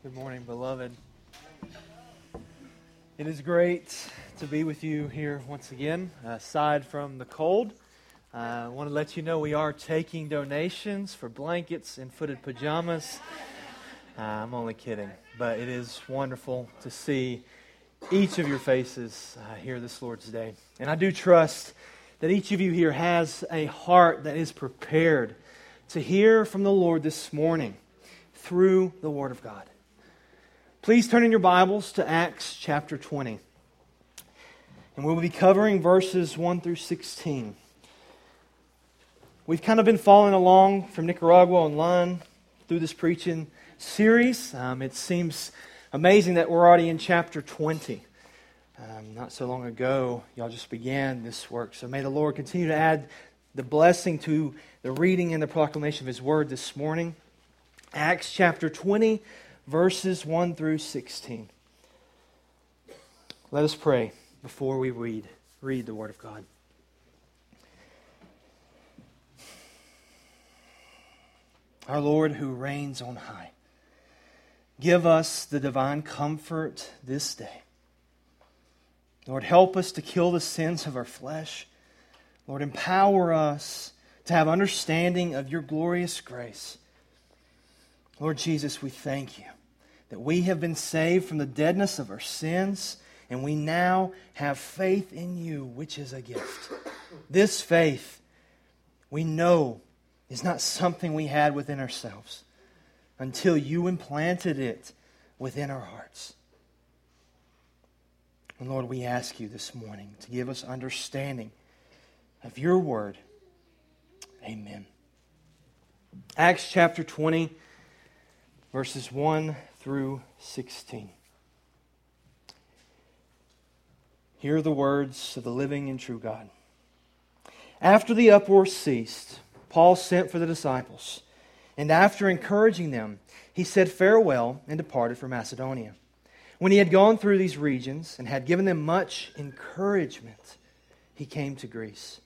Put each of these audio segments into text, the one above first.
Good morning, beloved. It is great to be with you here once again, aside from the cold. I want to let you know we are taking donations for blankets and footed pajamas. I'm only kidding, but it is wonderful to see each of your faces here this Lord's Day. And I do trust that each of you here has a heart that is prepared to hear from the Lord this morning through the Word of God. Please turn in your Bibles to Acts chapter 20. And we'll be covering verses 1 through 16. We've kind of been following along from Nicaragua online through this preaching series. It seems amazing that we're already in chapter 20. Not so long ago, y'all just began this work. So may the Lord continue to add the blessing to the reading and the proclamation of His Word this morning. Acts chapter 20, verses 1 through 16. Let us pray before we read the Word of God. Our Lord who reigns on high, give us the divine comfort this day. Lord, help us to kill the sins of our flesh. Lord, empower us to have understanding of your glorious grace. Lord Jesus, we thank you that we have been saved from the deadness of our sins, and we now have faith in you, which is a gift. This faith, we know, is not something we had within ourselves until you implanted it within our hearts. And Lord, we ask you this morning to give us understanding of your word. Amen. Acts chapter 20, verses 1 through 16. Hear the words of the living and true God. After the uproar ceased, Paul sent for the disciples, and after encouraging them, he said farewell and departed for Macedonia. When he had gone through these regions and had given them much encouragement, he came to Greece.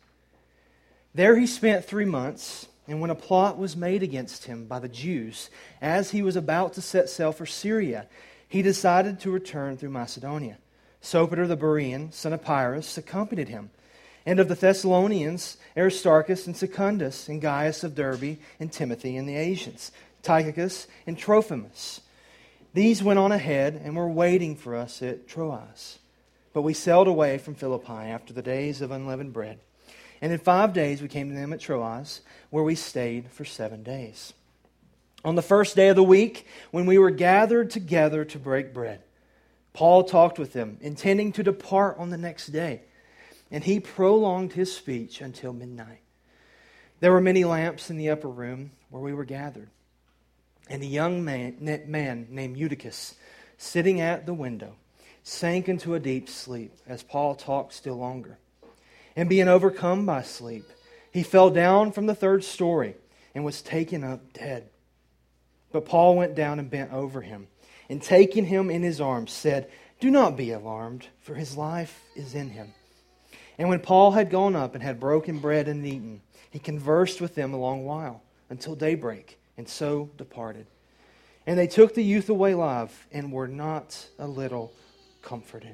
There he spent 3 months, and when a plot was made against him by the Jews, as he was about to set sail for Syria, he decided to return through Macedonia. Sopater the Berean, son of Pyrrhus, accompanied him. And of the Thessalonians, Aristarchus and Secundus, and Gaius of Derbe, and Timothy, and the Asians, Tychicus and Trophimus. These went on ahead and were waiting for us at Troas. But we sailed away from Philippi after the days of unleavened bread. And in 5 days we came to them at Troas, where we stayed for 7 days. On the first day of the week, when we were gathered together to break bread, Paul talked with them, intending to depart on the next day. And he prolonged his speech until midnight. There were many lamps in the upper room where we were gathered. And a young man named Eutychus, sitting at the window, sank into a deep sleep as Paul talked still longer. And being overcome by sleep, he fell down from the 3rd story and was taken up dead. But Paul went down and bent over him, and taking him in his arms, said, "Do not be alarmed, for his life is in him." And when Paul had gone up and had broken bread and eaten, he conversed with them a long while, until daybreak, and so departed. And they took the youth away alive, and were not a little comforted.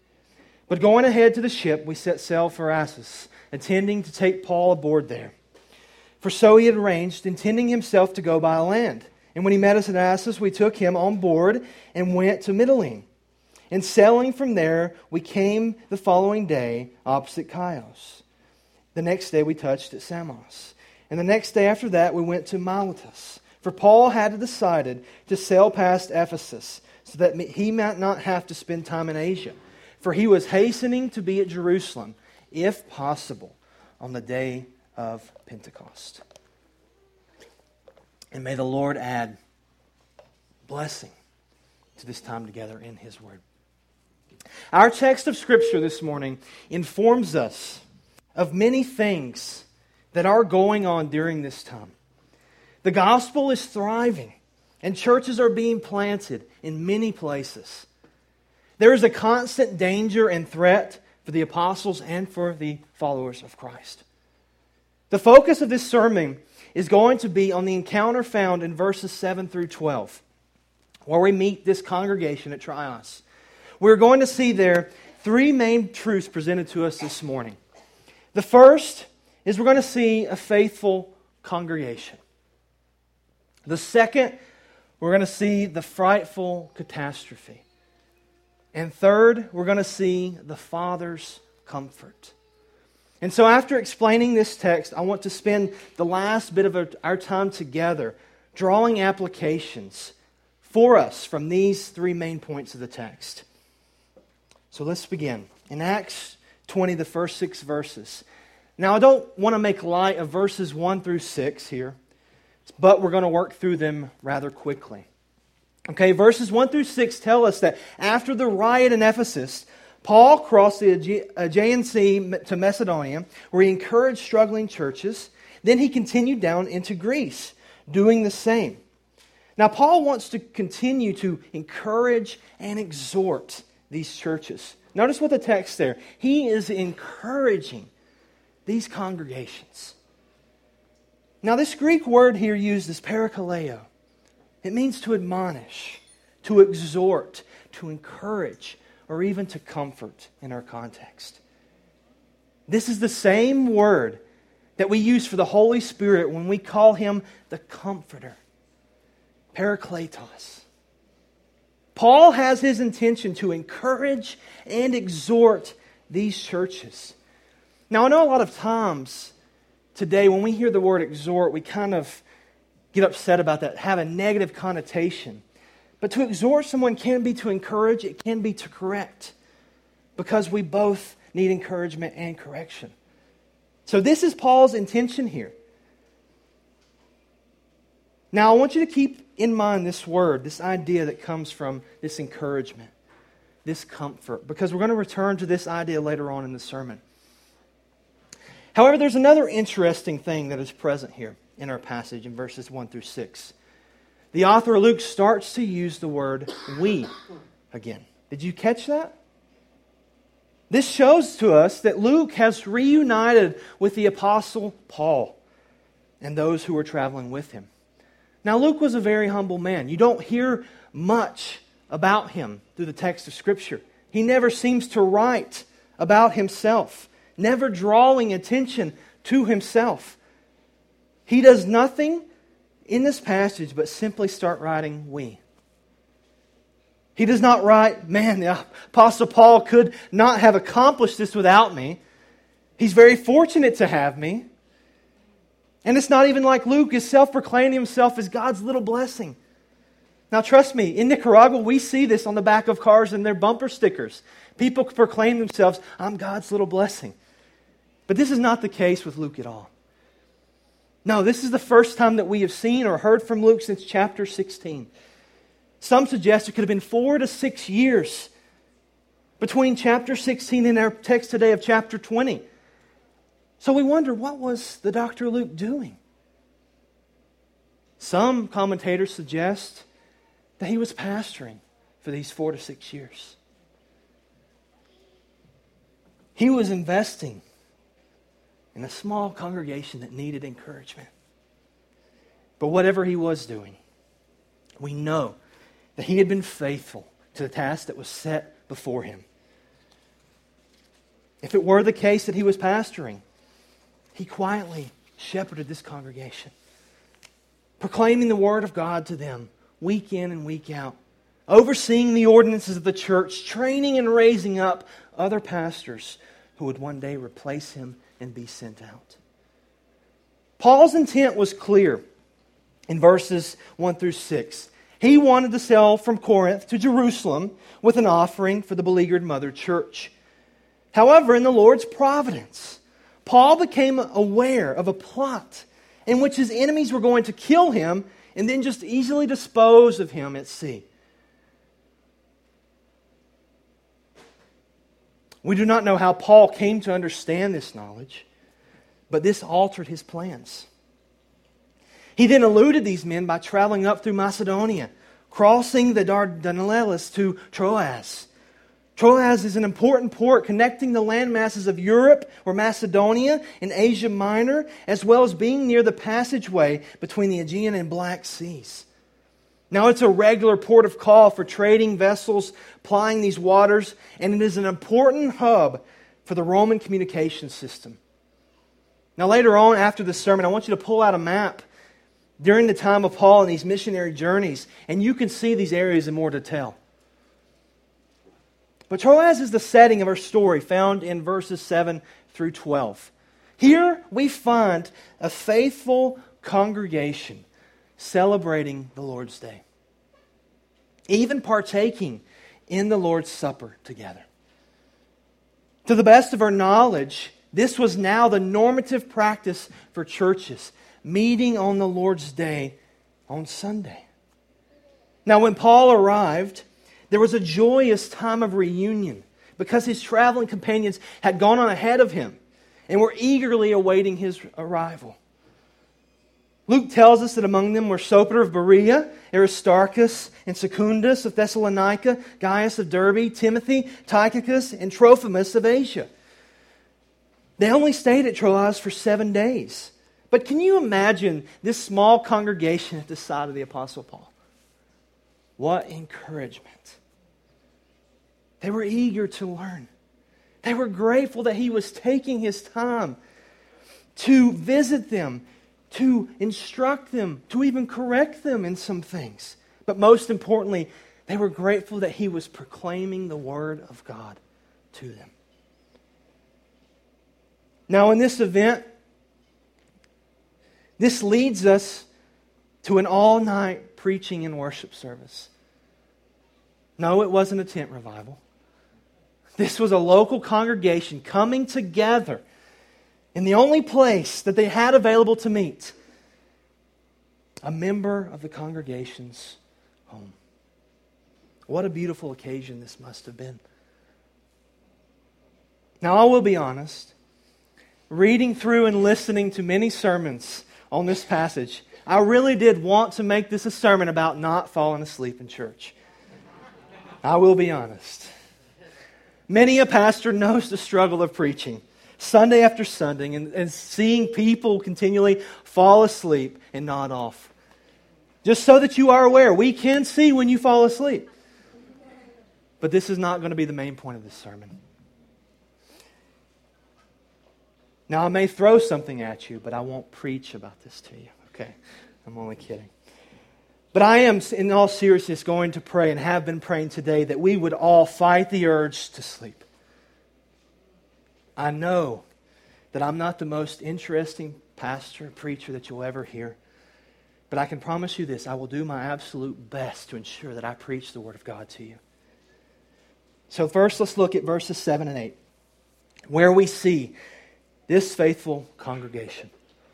But going ahead to the ship, we set sail for Assos, intending to take Paul aboard there. For so he had arranged, intending himself to go by land. And when he met us at Assos, we took him on board and went to Mytilene. And sailing from there, we came the following day opposite Chios. The next day we touched at Samos. And the next day after that, we went to Miletus. For Paul had decided to sail past Ephesus, so that he might not have to spend time in Asia. For he was hastening to be at Jerusalem, if possible, on the day of Pentecost. And may the Lord add blessing to this time together in His Word. Our text of Scripture this morning informs us of many things that are going on during this time. The gospel is thriving, and churches are being planted in many places. There is a constant danger and threat for the apostles and for the followers of Christ. The focus of this sermon is going to be on the encounter found in verses 7 through 12, where we meet this congregation at Trios. We're going to see there three main truths presented to us this morning. The first is we're going to see a faithful congregation. The second, we're going to see the frightful catastrophe. And third, we're going to see the Father's comfort. And so after explaining this text, I want to spend the last bit of our time together drawing applications for us from these three main points of the text. So let's begin. In Acts 20, the first 6 verses. Now, I don't want to make light of verses 1 through 6 here, but we're going to work through them rather quickly. Okay, verses 1 through 6 tell us that after the riot in Ephesus, Paul crossed the Aegean Sea to Macedonia, where he encouraged struggling churches. Then he continued down into Greece, doing the same. Now, Paul wants to continue to encourage and exhort these churches. Notice what the text there. He is encouraging these congregations. Now, this Greek word here used is parakaleo. It means to admonish, to exhort, to encourage, or even to comfort in our context. This is the same word that we use for the Holy Spirit when we call Him the Comforter, Parakletos. Paul has his intention to encourage and exhort these churches. Now, I know a lot of times today when we hear the word exhort, we kind of get upset about that, have a negative connotation. But to exhort someone can be to encourage, it can be to correct, because we both need encouragement and correction. So this is Paul's intention here. Now I want you to keep in mind this word, this idea that comes from this encouragement, this comfort, because we're going to return to this idea later on in the sermon. However, there's another interesting thing that is present here in our passage in verses 1 through 6. The author Luke starts to use the word we again. Did you catch that? This shows to us that Luke has reunited with the Apostle Paul and those who were traveling with him. Now, Luke was a very humble man. You don't hear much about him through the text of Scripture. He never seems to write about himself, never drawing attention to himself. He does nothing in this passage but simply start writing we. He does not write, man, the Apostle Paul could not have accomplished this without me. He's very fortunate to have me. And it's not even like Luke is self-proclaiming himself as God's little blessing. Now trust me, in Nicaragua we see this on the back of cars and their bumper stickers. People proclaim themselves, I'm God's little blessing. But this is not the case with Luke at all. No, this is the first time that we have seen or heard from Luke since chapter 16. Some suggest it could have been 4 to 6 years between chapter 16 and our text today of chapter 20. So we wonder, what was the Dr. Luke doing? Some commentators suggest that he was pastoring for these 4 to 6 years. He was investing in a small congregation that needed encouragement. But whatever he was doing, we know that he had been faithful to the task that was set before him. If it were the case that he was pastoring, he quietly shepherded this congregation, proclaiming the Word of God to them week in and week out, overseeing the ordinances of the church, training and raising up other pastors who would one day replace him and be sent out. Paul's intent was clear in verses 1 through 6. He wanted to sail from Corinth to Jerusalem with an offering for the beleaguered mother church. However, in the Lord's providence, Paul became aware of a plot in which his enemies were going to kill him and then just easily dispose of him at sea. We do not know how Paul came to understand this knowledge, but this altered his plans. He then eluded these men by traveling up through Macedonia, crossing the Dardanelles to Troas. Troas is an important port connecting the landmasses of Europe or Macedonia and Asia Minor, as well as being near the passageway between the Aegean and Black Seas. Now, it's a regular port of call for trading vessels plying these waters, and it is an important hub for the Roman communication system. Now, later on, after this sermon, I want you to pull out a map during the time of Paul and these missionary journeys, and you can see these areas in more detail. But Troas is the setting of our story found in verses 7 through 12. Here we find a faithful congregation celebrating the Lord's Day, even partaking in the Lord's Supper together. To the best of our knowledge, this was now the normative practice for churches, meeting on the Lord's Day on Sunday. Now, when Paul arrived, there was a joyous time of reunion because his traveling companions had gone on ahead of him and were eagerly awaiting his arrival. Luke tells us that among them were Sopater of Berea, Aristarchus and Secundus of Thessalonica, Gaius of Derbe, Timothy, Tychicus, and Trophimus of Asia. They only stayed at Troas for 7 days. But can you imagine this small congregation at the side of the Apostle Paul? What encouragement. They were eager to learn. They were grateful that he was taking his time to visit them, to instruct them, to even correct them in some things. But most importantly, they were grateful that he was proclaiming the Word of God to them. Now, in this event, this leads us to an all-night preaching and worship service. No, it wasn't a tent revival. This was a local congregation coming together in the only place that they had available to meet, a member of the congregation's home. What a beautiful occasion this must have been. Now, I will be honest, reading through and listening to many sermons on this passage, I really did want to make this a sermon about not falling asleep in church. I will be honest. Many a pastor knows the struggle of preaching Sunday after Sunday and seeing people continually fall asleep and nod off. Just so that you are aware, we can see when you fall asleep. But this is not going to be the main point of this sermon. Now, I may throw something at you, but I won't preach about this to you. Okay, I'm only kidding. But I am, in all seriousness, going to pray and have been praying today that we would all fight the urge to sleep. I know that I'm not the most interesting pastor, preacher that you'll ever hear. But I can promise you this, I will do my absolute best to ensure that I preach the Word of God to you. So first, let's look at verses 7 and 8, where we see this faithful congregation.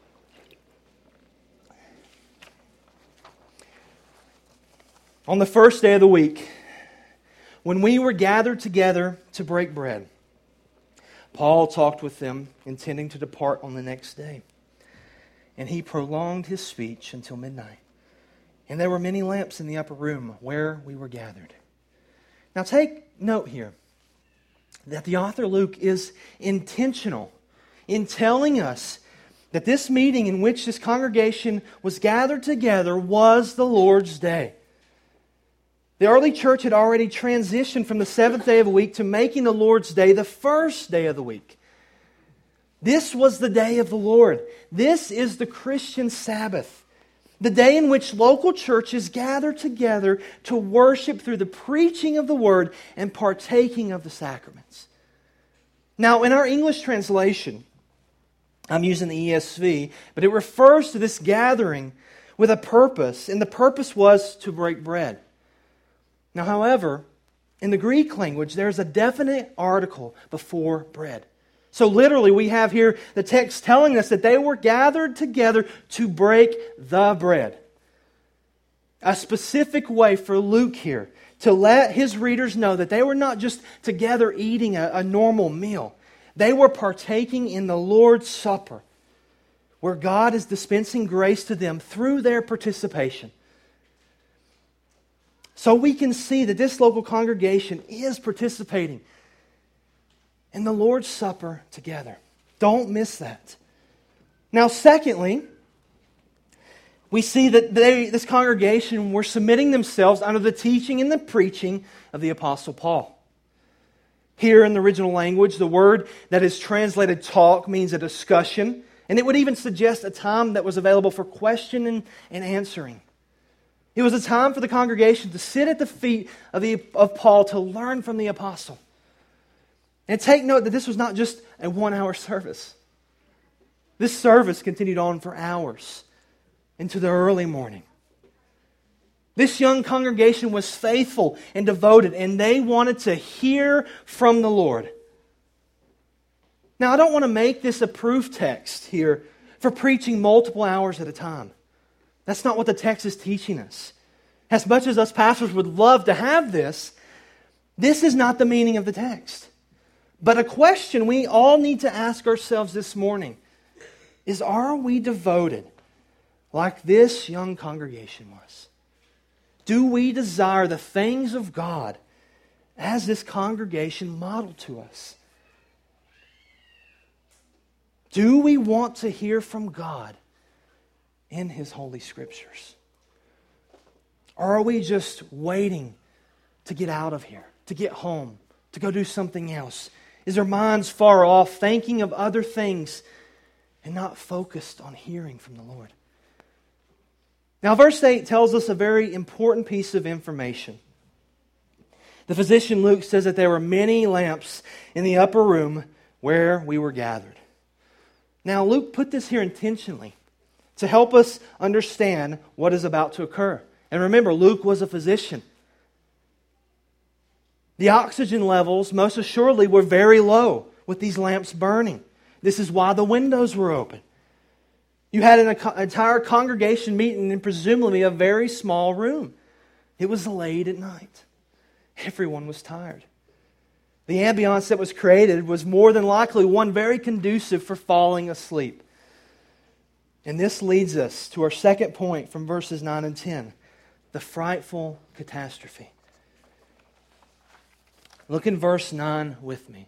On the first day of the week, when we were gathered together to break bread, Paul talked with them, intending to depart on the next day. And he prolonged his speech until midnight. And there were many lamps in the upper room where we were gathered. Now take note here that the author Luke is intentional in telling us that this meeting in which this congregation was gathered together was the Lord's Day. The early church had already transitioned from the seventh day of the week to making the Lord's Day the first day of the week. This was the day of the Lord. This is the Christian Sabbath, the day in which local churches gather together to worship through the preaching of the Word and partaking of the sacraments. Now, in our English translation, I'm using the ESV, but it refers to this gathering with a purpose, and the purpose was to break bread. Now, however, in the Greek language, there's a definite article before bread. So literally, we have here the text telling us that they were gathered together to break the bread. A specific way for Luke here to let his readers know that they were not just together eating a normal meal. They were partaking in the Lord's Supper, where God is dispensing grace to them through their participation. So we can see that this local congregation is participating in the Lord's Supper together. Don't miss that. Now, secondly, we see that this congregation were submitting themselves under the teaching and the preaching of the Apostle Paul. Here in the original language, the word that is translated talk means a discussion, and it would even suggest a time that was available for question and answering. It was a time for the congregation to sit at the feet of Paul to learn from the apostle. And take note that this was not just a 1-hour service. This service continued on for hours into the early morning. This young congregation was faithful and devoted, and they wanted to hear from the Lord. Now, I don't want to make this a proof text here for preaching multiple hours at a time. That's not what the text is teaching us. As much as us pastors would love to have this, this is not the meaning of the text. But a question we all need to ask ourselves this morning is, are we devoted like this young congregation was? Do we desire the things of God as this congregation modeled to us? Do we want to hear from God in His Holy Scriptures? Or are we just waiting to get out of here, to get home, to go do something else? Is our minds far off, thinking of other things and not focused on hearing from the Lord? Now, verse 8 tells us a very important piece of information. The physician Luke says that there were many lamps in the upper room where we were gathered. Now, Luke put this here intentionally to help us understand what is about to occur. And remember, Luke was a physician. The oxygen levels, most assuredly, were very low with these lamps burning. This is why the windows were open. You had an entire congregation meeting in presumably a very small room. It was late at night. Everyone was tired. The ambiance that was created was more than likely one very conducive for falling asleep. And this leads us to our second point from verses 9 and 10, the frightful catastrophe. Look in verse 9 with me.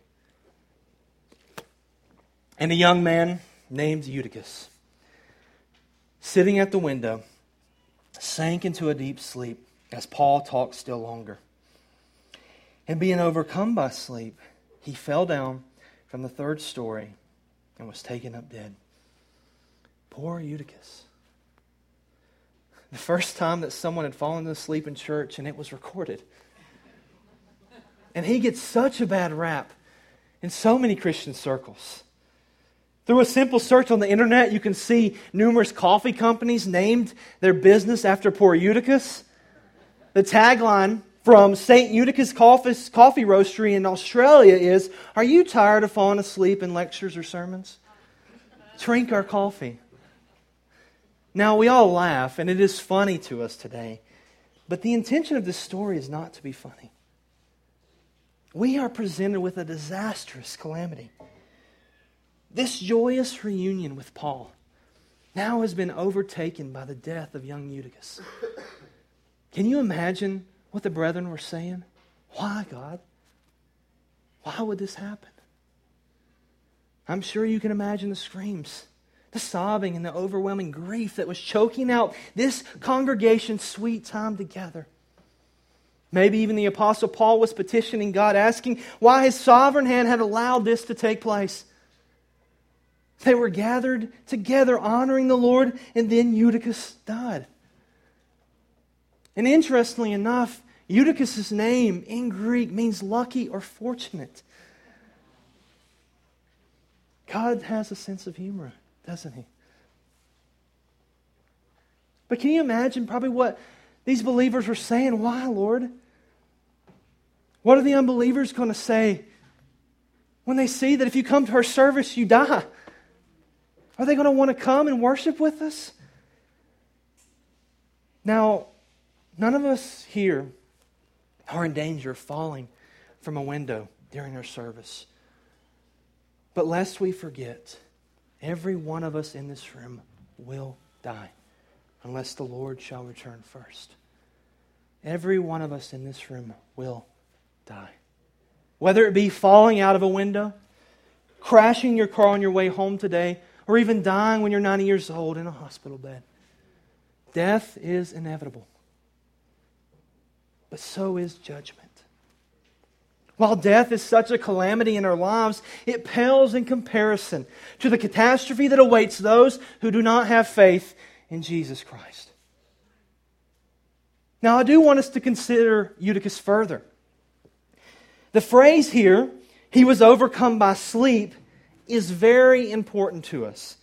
And a young man named Eutychus, sitting at the window, sank into a deep sleep as Paul talked still longer. And being overcome by sleep, he fell down from the 3rd story and was taken up dead. Poor Eutychus. The first time that someone had fallen asleep in church, and it was recorded. And he gets such a bad rap in so many Christian circles. Through a simple search on the internet, you can see numerous coffee companies named their business after poor Eutychus. The tagline from St. Eutychus Coffee Roastery in Australia is, "Are you tired of falling asleep in lectures or sermons? Drink our coffee." Now, we all laugh, and it is funny to us today. But the intention of this story is not to be funny. We are presented with a disastrous calamity. This joyous reunion with Paul now has been overtaken by the death of young Eutychus. Can you imagine what the brethren were saying? Why, God? Why would this happen? I'm sure you can imagine the screams, the sobbing, and the overwhelming grief that was choking out this congregation's sweet time together. Maybe even the Apostle Paul was petitioning God, asking why His sovereign hand had allowed this to take place. They were gathered together honoring the Lord, and then Eutychus died. And interestingly enough, Eutychus' name in Greek means lucky or fortunate. God has a sense of humor, doesn't He? But can you imagine probably what these believers were saying? Why, Lord? What are the unbelievers going to say when they see that if you come to our service, you die? Are they going to want to come and worship with us? Now, none of us here are in danger of falling from a window during our service. But lest we forget, every one of us in this room will die unless the Lord shall return first. Every one of us in this room will die. Whether it be falling out of a window, crashing your car on your way home today, or even dying when you're 90 years old in a hospital bed. Death is inevitable, but so is judgment. While death is such a calamity in our lives, it pales in comparison to the catastrophe that awaits those who do not have faith in Jesus Christ. Now, I do want us to consider Eutychus further. The phrase here, he was overcome by sleep, is very important to us.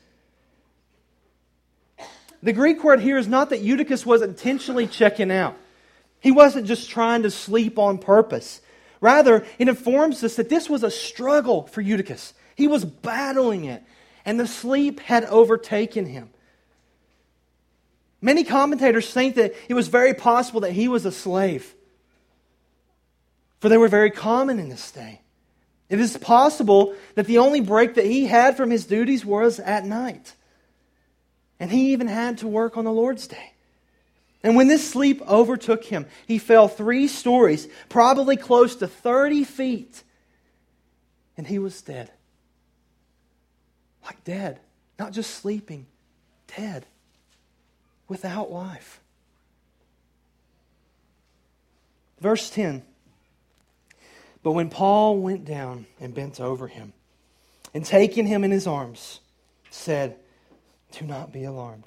The Greek word here is not that Eutychus was intentionally checking out. He wasn't just trying to sleep on purpose. Rather, it informs us that this was a struggle for Eutychus. He was battling it, and the sleep had overtaken him. Many commentators think that it was very possible that he was a slave, for they were very common in this day. It is possible that the only break that he had from his duties was at night, and he even had to work on the Lord's day. And when this sleep overtook him, he fell 3 stories, probably close to 30 feet, and he was dead. Like dead. Not just sleeping, dead. Without life. Verse 10. But when Paul went down and bent over him, and taking him in his arms, said, "Do not be alarmed,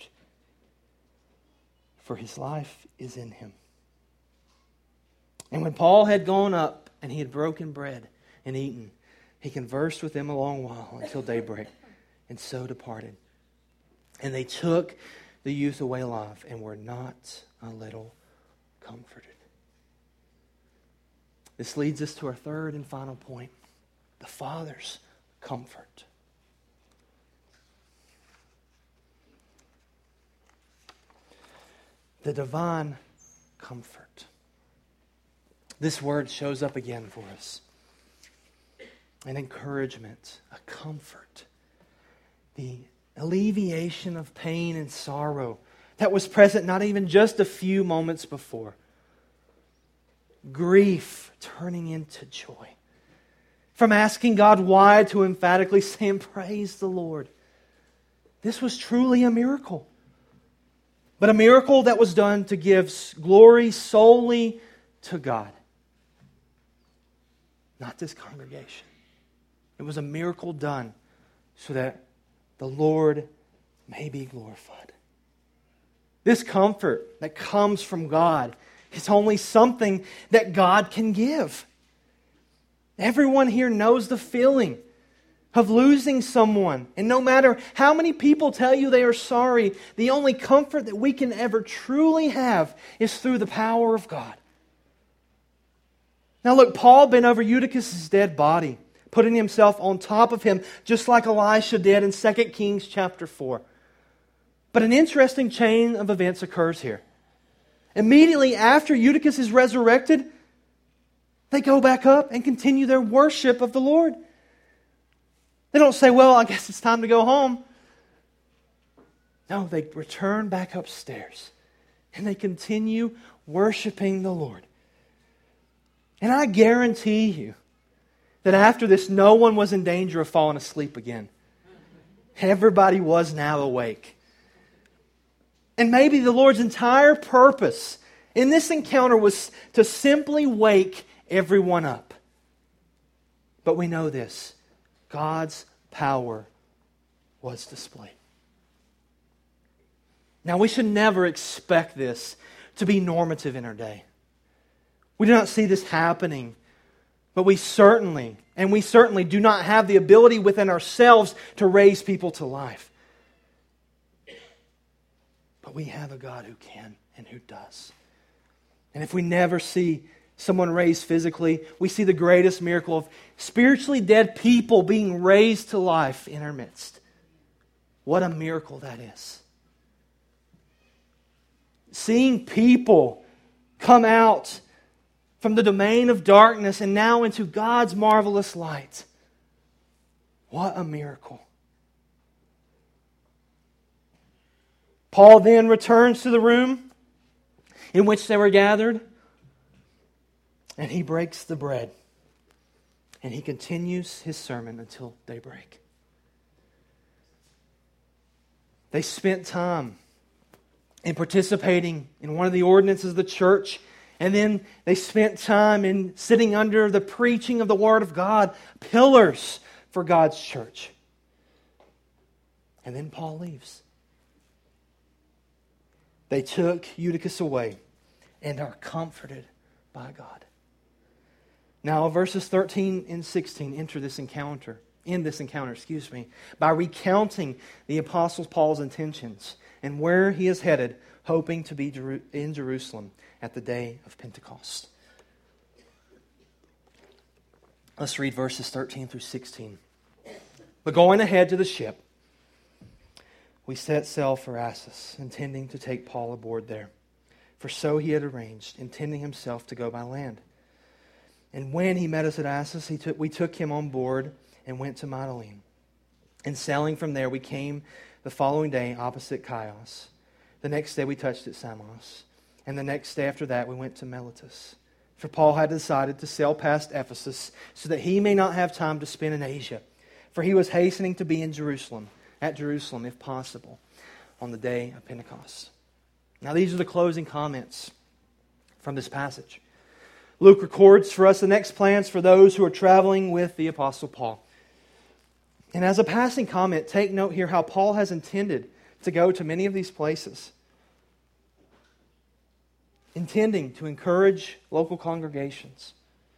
for his life is in him." And when Paul had gone up and he had broken bread and eaten, he conversed with them a long while until daybreak, and so departed. And they took the youth away alive and were not a little comforted. This leads us to our third and final point, the Father's comfort. The divine comfort. This word shows up again for us. An encouragement, a comfort. The alleviation of pain and sorrow that was present not even just a few moments before. Grief turning into joy. From asking God why to emphatically saying, "Praise the Lord." This was truly a miracle. But a miracle that was done to give glory solely to God. Not this congregation. It was a miracle done so that the Lord may be glorified. This comfort that comes from God is only something that God can give. Everyone here knows the feeling of losing someone. And no matter how many people tell you they are sorry, the only comfort that we can ever truly have is through the power of God. Now look, Paul bent over Eutychus' dead body, putting himself on top of him, just like Elisha did in 2 Kings chapter 4. But an interesting chain of events occurs here. Immediately after Eutychus is resurrected, they go back up and continue their worship of the Lord. They don't say, "Well, I guess it's time to go home." No, they return back upstairs and they continue worshiping the Lord. And I guarantee you that after this, no one was in danger of falling asleep again. Everybody was now awake. And maybe the Lord's entire purpose in this encounter was to simply wake everyone up. But we know this. God's power was displayed. Now, we should never expect this to be normative in our day. We do not see this happening, but we certainly do not have the ability within ourselves to raise people to life. But we have a God who can and who does. And if we never see someone raised physically, we see the greatest miracle of spiritually dead people being raised to life in our midst. What a miracle that is. Seeing people come out from the domain of darkness and now into God's marvelous light. What a miracle. Paul then returns to the room in which they were gathered, and he breaks the bread. And he continues his sermon until daybreak. They spent time in participating in one of the ordinances of the church. And then they spent time in sitting under the preaching of the Word of God, pillars for God's church. And then Paul leaves. They took Eutychus away and are comforted by God. Now, verses 13 and 16 enter this encounter, by recounting the Apostle Paul's intentions and where he is headed, hoping to be in Jerusalem at the day of Pentecost. Let's read verses 13 through 16. But going ahead to the ship, we set sail for Assos, intending to take Paul aboard there. For so he had arranged, intending himself to go by land. And when he met us at Assos, we took him on board and went to Mytilene. And sailing from there, we came the following day opposite Chios. The next day we touched at Samos. And the next day after that we went to Miletus. For Paul had decided to sail past Ephesus so that he may not have time to spend in Asia. For he was hastening to be at Jerusalem if possible, on the day of Pentecost. Now these are the closing comments from this passage. Luke records for us the next plans for those who are traveling with the Apostle Paul. And as a passing comment, take note here how Paul has intended to go to many of these places, intending to encourage local congregations.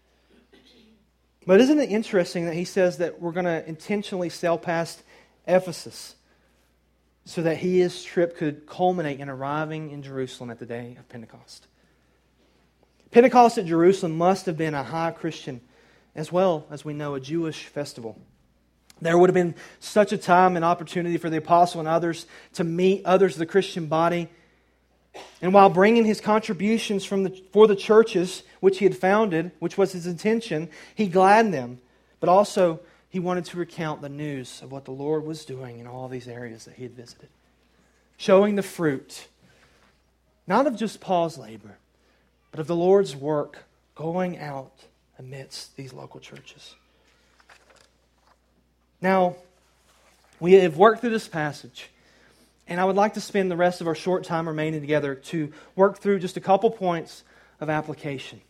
But isn't it interesting that he says that we're going to intentionally sail past Ephesus so that his trip could culminate in arriving in Jerusalem at the day of Pentecost? Pentecost at Jerusalem must have been a high Christian, as well as we know, a Jewish festival. There would have been such a time and opportunity for the apostle and others to meet others of the Christian body. And while bringing his contributions for the churches which he had founded, which was his intention, he gladdened them. But also, he wanted to recount the news of what the Lord was doing in all these areas that he had visited. Showing the fruit, not of just Paul's labor, but of the Lord's work going out amidst these local churches. Now, we have worked through this passage, and I would like to spend the rest of our short time remaining together to work through just a couple points of application.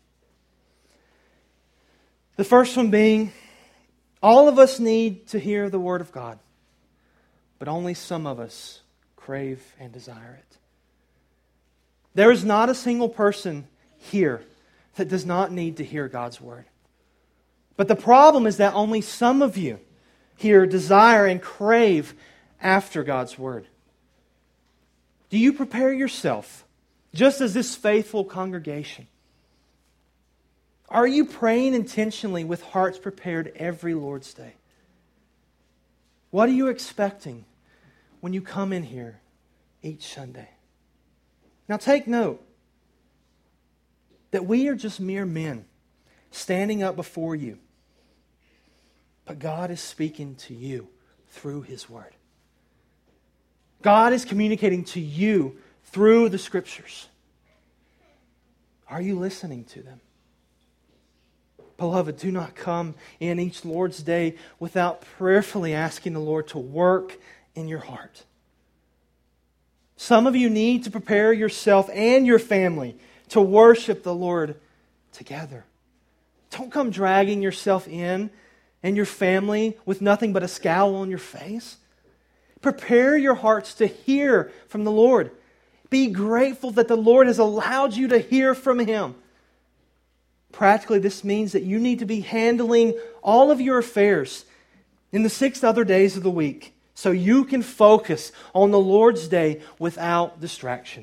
The first one being, all of us need to hear the Word of God, but only some of us crave and desire it. There is not a single person here that does not need to hear God's Word. But the problem is that only some of you here desire and crave after God's Word. Do you prepare yourself, just as this faithful congregation? Are you praying intentionally with hearts prepared every Lord's Day? What are you expecting when you come in here each Sunday? Now take note that we are just mere men standing up before you. But God is speaking to you through His Word. God is communicating to you through the Scriptures. Are you listening to them? Beloved, do not come in each Lord's Day without prayerfully asking the Lord to work in your heart. Some of you need to prepare yourself and your family to worship the Lord together. Don't come dragging yourself in and your family with nothing but a scowl on your face. Prepare your hearts to hear from the Lord. Be grateful that the Lord has allowed you to hear from Him. Practically, this means that you need to be handling all of your affairs in the 6 other days of the week so you can focus on the Lord's Day without distraction.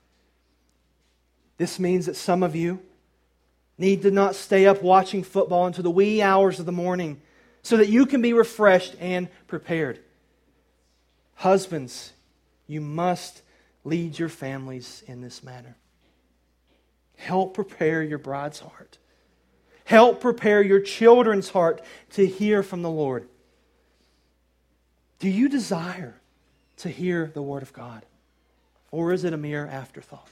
This means that some of you need to not stay up watching football into the wee hours of the morning so that you can be refreshed and prepared. Husbands, you must lead your families in this manner. Help prepare your bride's heart. Help prepare your children's heart to hear from the Lord. Do you desire to hear the Word of God? Or is it a mere afterthought?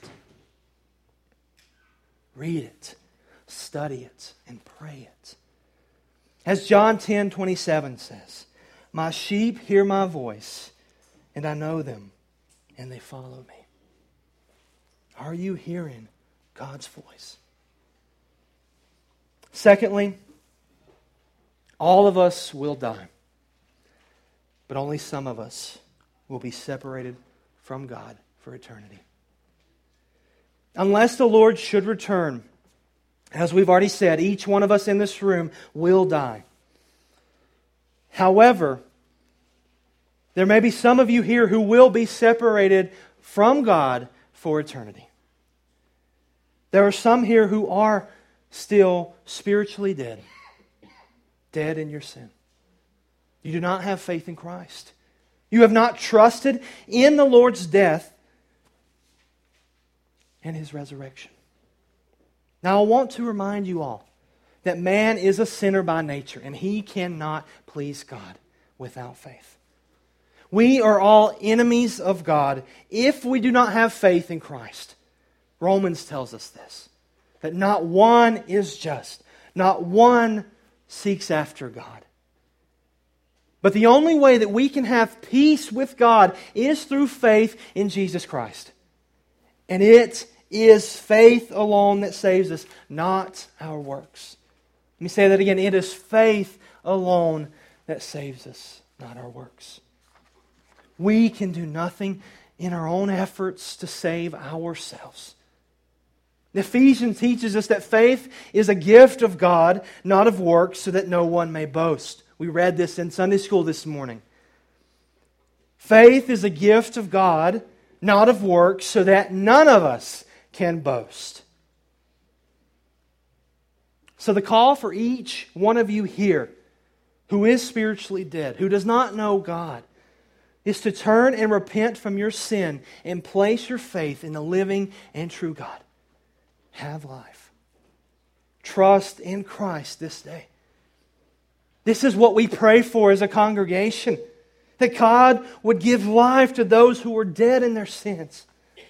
Read it, study it, and pray it. As John 10:27 says, "My sheep hear my voice, and I know them, and they follow me." Are you hearing God's voice? Secondly, all of us will die, but only some of us will be separated from God for eternity. Unless the Lord should return, as we've already said, each one of us in this room will die. However, there may be some of you here who will be separated from God for eternity. There are some here who are still spiritually dead. Dead in your sin. You do not have faith in Christ. You have not trusted in the Lord's death and His resurrection. Now I want to remind you all that man is a sinner by nature and he cannot please God without faith. We are all enemies of God if we do not have faith in Christ. Romans tells us this, that not one is just, not one seeks after God. But the only way that we can have peace with God is through faith in Jesus Christ. And it is faith alone that saves us, not our works. Let me say that again. It is faith alone that saves us, not our works. We can do nothing in our own efforts to save ourselves. Ephesians teaches us that faith is a gift of God, not of works, so that no one may boast. We read this in Sunday school this morning. Faith is a gift of God, not of works, so that none of us can boast. So the call for each one of you here who is spiritually dead, who does not know God, is to turn and repent from your sin and place your faith in the living and true God. Have life. Trust in Christ this day. This is what we pray for as a congregation, that God would give life to those who are dead in their sins.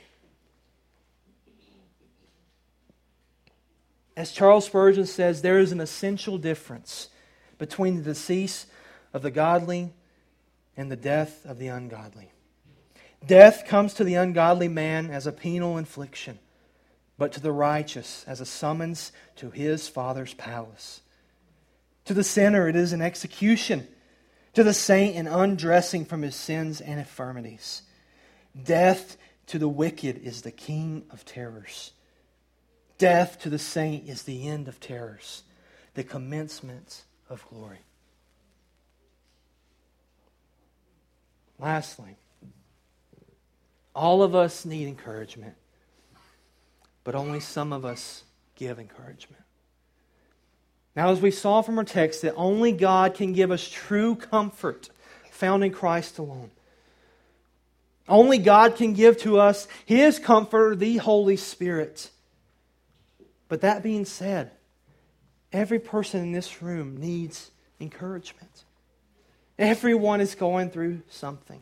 As Charles Spurgeon says, there is an essential difference between the decease of the godly and the death of the ungodly. Death comes to the ungodly man as a penal infliction, but to the righteous as a summons to his Father's palace. To the sinner it is an execution, to the saint an undressing from his sins and infirmities. Death to the wicked is the king of terrors. Death to the saint is the end of terrors, the commencement of glory. Lastly, all of us need encouragement, but only some of us give encouragement. Now, as we saw from our text, that only God can give us true comfort found in Christ alone. Only God can give to us His Comforter, the Holy Spirit. But that being said, every person in this room needs encouragement. Everyone is going through something.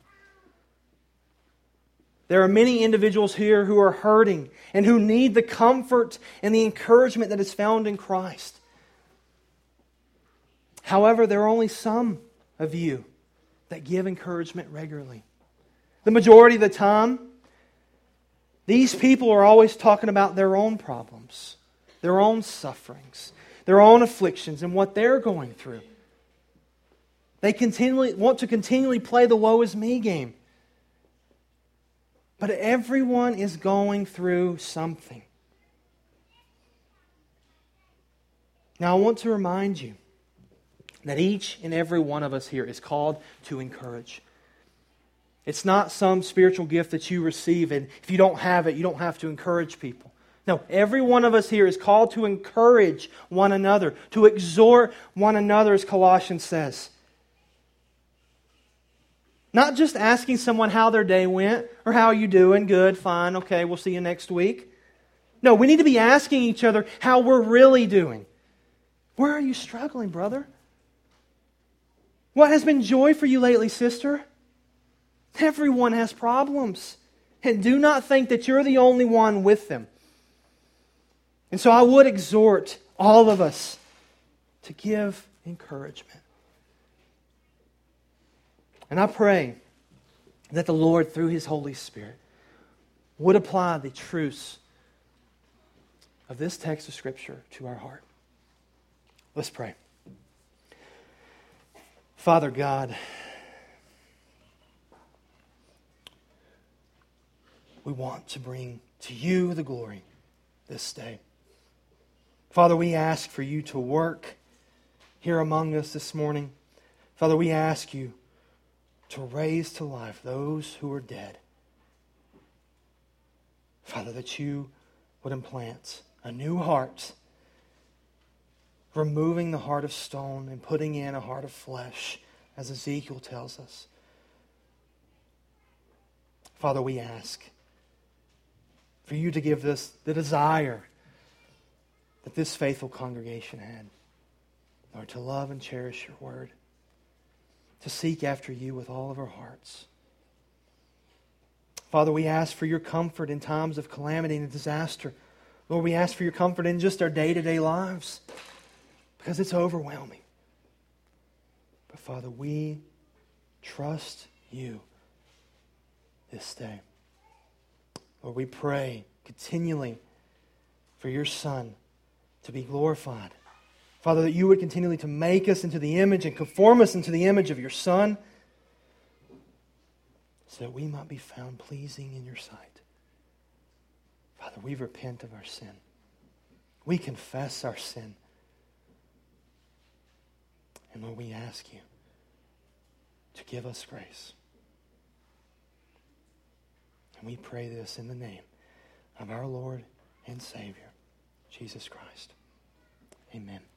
There are many individuals here who are hurting and who need the comfort and the encouragement that is found in Christ. However, there are only some of you that give encouragement regularly. The majority of the time, these people are always talking about their own problems, their own sufferings, their own afflictions, and what they're going through. They want to continually play the woe is me game. But everyone is going through something. Now I want to remind you that each and every one of us here is called to encourage. It's not some spiritual gift that you receive, and if you don't have it, you don't have to encourage people. No, every one of us here is called to encourage one another, to exhort one another, as Colossians says. Not just asking someone how their day went, or how are you doing, good, fine, okay, we'll see you next week. No, we need to be asking each other how we're really doing. Where are you struggling, brother? What has been joy for you lately, sister? Everyone has problems. And do not think that you're the only one with them. And so I would exhort all of us to give encouragement. And I pray that the Lord, through His Holy Spirit, would apply the truths of this text of Scripture to our heart. Let's pray. Father God, we want to bring to you the glory this day. Father, we ask for you to work here among us this morning. Father, we ask you to raise to life those who are dead. Father, that you would implant a new heart, removing the heart of stone and putting in a heart of flesh, as Ezekiel tells us. Father, we ask for you to give us the desire that this faithful congregation had, Lord, to love and cherish your word, to seek after you with all of our hearts. Father, we ask for your comfort in times of calamity and disaster. Lord, we ask for your comfort in just our day-to-day lives, because it's overwhelming. But Father, we trust you this day. Lord, we pray continually for your Son to be glorified. Father, that you would continually to make us into the image and conform us into the image of your Son, so that we might be found pleasing in your sight. Father, we repent of our sin. We confess our sin. And Lord, we ask you to give us grace. And we pray this in the name of our Lord and Savior, Jesus Christ. Amen.